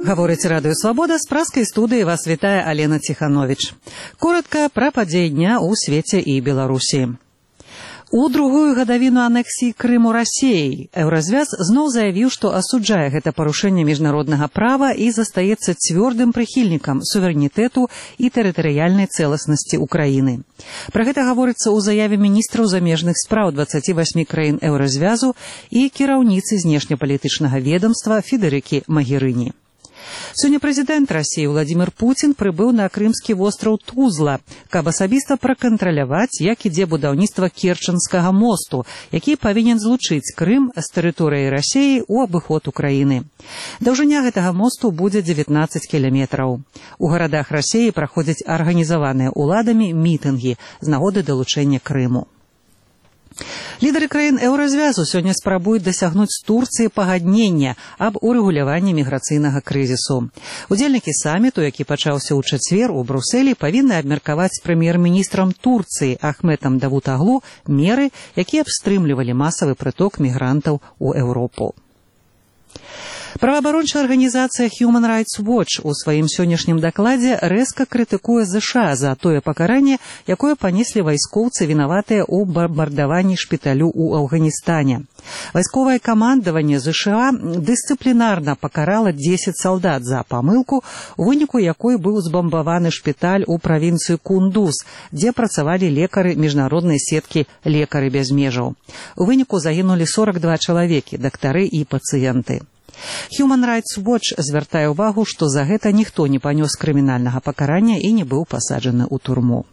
Гаворыць Радыё Свабода, з праскай студыі вас вітае Алена Ціхановіч. Коратка пра падзеі дня ў свеце і Беларусі. У другую гадавіну анексіі Крыму Расіяй Еўразвяз зноў заявіў, што асуджае гэта парушэнне міжнароднага права і застаецца цвёрдым прыхільнікам суверэнітэту і тэрытарыяльнай цэласнасці Украіны. Пра гэта гаворыцца ў заяве міністраў замежных спраў 28 краін Еўразвязу і кіраўніцы знешнепалітычнага ведамства Федэрыкі Магерыні. Сёння прэзідэнт Расіі Владзімір Пуцін прыбыў на крымскі востраў Тузла, каб асабіста пракантраляваць, як ідзе будаўніцтва Керченскага мосту, які павінен злучыць Крым з тэрыторыяй Расіі ў абыход Украіны. Даўжыня гэтага мосту будзе 19 кіламетраў. У гарадах Расіі праходзяць арганізаваныя ўладамі мітынгі з нагоды далучэння Крыму. Лідары краін Еўразвязу сёння спрабуюць дасягнуць з Турцыі пагаднення аб урэгуляванні міграцыйнага крызісу. Удзельнікі саміту, які пачаўся ў чацвер у Брусэлі, павінны абмеркаваць з прэм'ер-міністрам Турцыі Ахметам Давутаглу меры, якія б стрымлівалі масавы прыток мігрантаў у Еўропу. Праваабарончая арганізацыя Human Rights Watch у сваім сённяшнім дакладзе рэзка крытыкуе ЗША за тое пакаранне, якое панеслі вайскоўцы, вінаватыя ў бамбардаванні шпіталю ў Афганістане. Вайсковае камандаванне ЗША дысцыплінарна пакарала 10 салдат за памылку, у выніку якой быў збамбаваны шпіталь у правінцыі Кундуз, дзе працавалі лекары міжнароднай сеткі «Лекары без межаў». У выніку загінулі 42 чалавекі, дактары і пацыенты. Human Rights Watch звяртае ўвагу, што за гэта ніхто не панёс крымінальнага пакарання і не быў пасаджаны ў турму.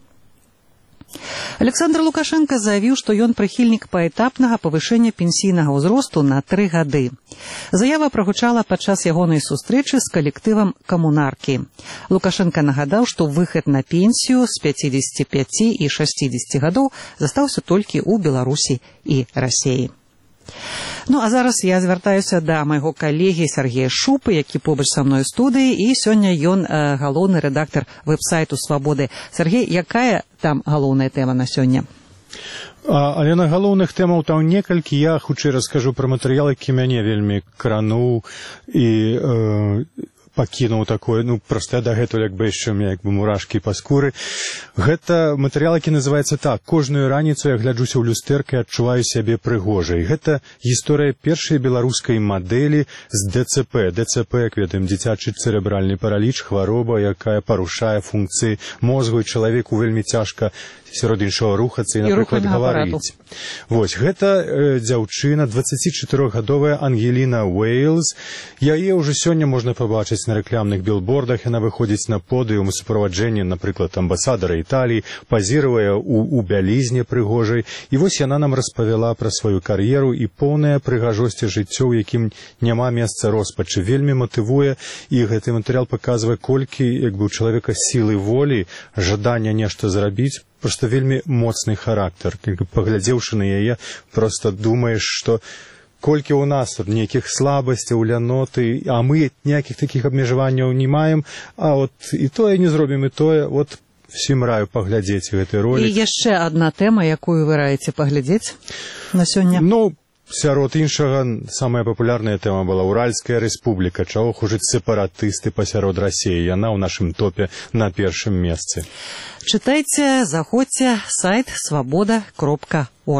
Александр Лукашенко заявіў, што ён прыхільнік паэтапнага павышэння пенсійнага ўзросту на 3 гады. Заява прагучала падчас ягонай сустрэчы з калектывам «Камунаркі». Лукашенко нагадаў, што выхад на пенсію з 55 і 60 гадоў застаўся толькі ў Беларусі і Расіі. Ну, а зараз я звяртаюся да майго калегі Сергея Шупы, які побач са мной у студыі, і сёння ён галоўны рэдактар вэб-сайту «Свабоды». Сергей, якая там галоўная тэма на сёння? Але на галоўных тэмаў там некалькі. Я хутчэй раскажу пра матэрыял, які мяне вельмі крануў і пакінуў такое, проста дагэтуль як бы яшчэ як бы мурашкі па скуры. Гэта матэрыял, які называецца так: «Кожную раніцу я гляджуся ў люстэрка і адчуваю сябе прыгожай». Гэта гісторыя першай беларускай мадэлі з ДЦП. ДЦП, як ведаем, дзіцячы цэрэбральны параліч, хвароба, якая парушае функцыі мозгу, і чалавеку вельмі цяжка сярод іншага рухацца і, напрыклад, гаварыць. Вось, гэта дзяўчына, 24-гадовая Ангеліна Уэйлз. Яе ўжо сёння можна пабачыць на рэкламных білбордах. Яна выходзіць на подыум у суправаджэнні, напрыклад, амбасадара Італіі, пазіруе у бялізне прыгожай. І вось яна нам распавяла пра сваю кар'еру і поўная прыгажосці жыццё, у якім няма месца роспачы. Вельмі матывуе, і гэты матэрыял паказвае, колькі як бы у чалавека сілы волі, жадання нешта зрабіць. Просто вельмі моцны характар. Паглядзеўшы на яе, просто думаеш, што колькі ў нас тут нейкіх слабасцяў, ляноты, а мы ніякіх такіх абмежаванняў не маем, а от і тое не зробім, і тое, от всім раю паглядзець гэты ролик. І яшчэ адна тэма, якую вы раіце паглядзець на сёння? Сярод іншага, самая папулярная тэма была Уральская рэспубліка. Чаго хужыць сепаратысты пасярод Расіі. Яна ў нашым топе на першым месцы. Чытайце, заходзьце, сайт свабода.орг.